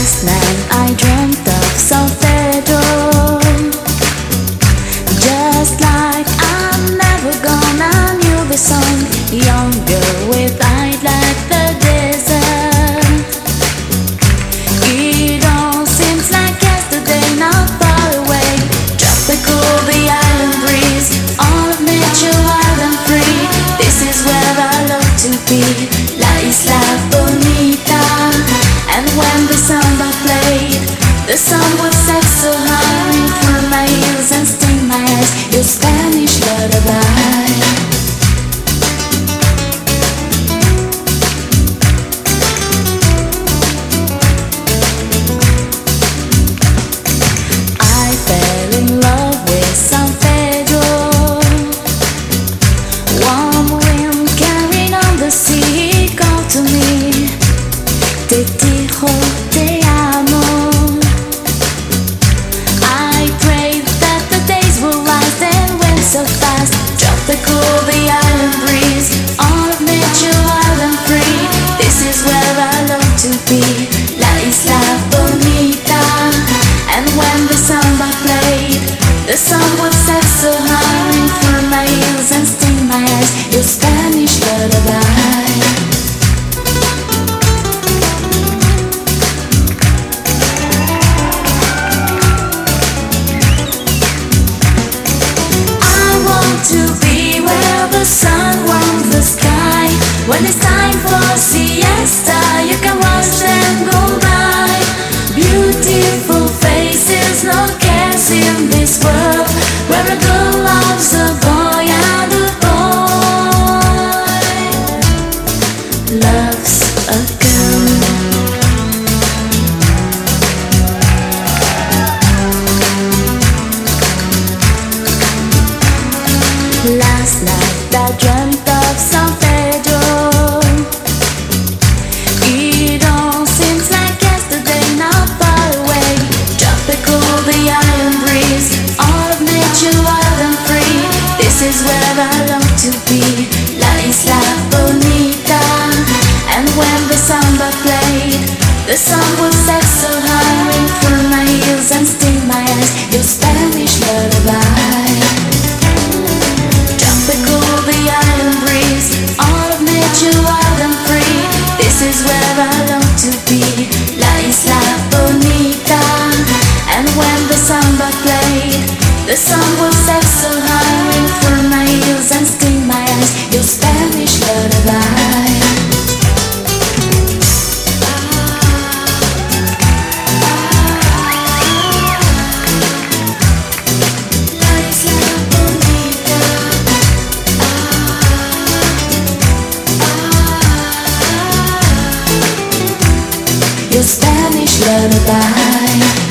Last night I dreamt of Solfedo, just like I'm never gonna knew the song. Younger with eyes like the desert. It all seems like yesterday, not far away. Tropical, the island breeze, all of nature wild and free. This is where I love to be, La Isla Bonita. And when the samba played, the sun would set so high through my ears and sting my eyes. Your Spanish lullaby. Te dijo te amo. I prayed that the days will rise and went so fast. Tropical, the island breeze, all of nature wild and free. This is where I long to be, La Isla Bonita. And when the samba played, the sun would set so high through my ears and sting my eyes. Your Spanish lullaby. To be where the sun warms the sky. When it's time for siesta, you can watch them go by. Beautiful faces, no cares in this world, where a girl loves a boy and a boy loves a girl. Last night I dreamt of Solfedo. It all seems like yesterday, not far away. Tropical, the island breeze, all of nature wild and free. This is where I long to be, La Isla Bonita. And when the samba played, the sun would set so high, ring through my ears and sting my eyes. Your Spanish lullaby. Tropical, the island breeze, all of nature wild and free. This is where I long to be, La Isla Bonita. And when the samba played, the sun will set so high, ring through my ears and sting my eyes. Your Spanish lullaby. Your Spanish lullaby.